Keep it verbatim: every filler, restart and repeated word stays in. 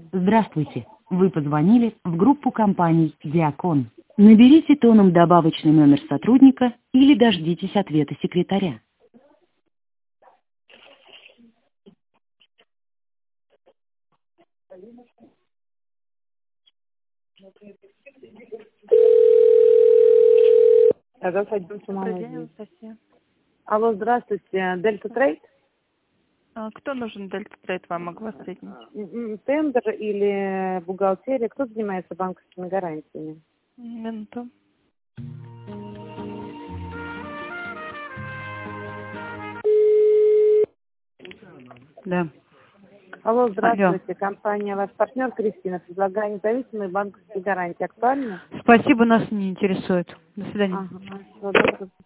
Здравствуйте. Вы позвонили в группу компаний «Диакон». Наберите тоном добавочный номер сотрудника или дождитесь ответа секретаря. Тогда пойдем с Добрый день, магазин. Анастасия. Алло, здравствуйте. Дельта Трейд? А, Кто нужен Дельта Трейд, вам могу вас соединить? М, м, Тендер или бухгалтерия? Кто занимается банковскими гарантиями? Минуту. Да. Алло, здравствуйте. Компания «Ваш партнер» Кристина. Предлагаю независимые банковские гарантии. Актуально? Спасибо, нас не интересует. До свидания. Ага, всего доброго.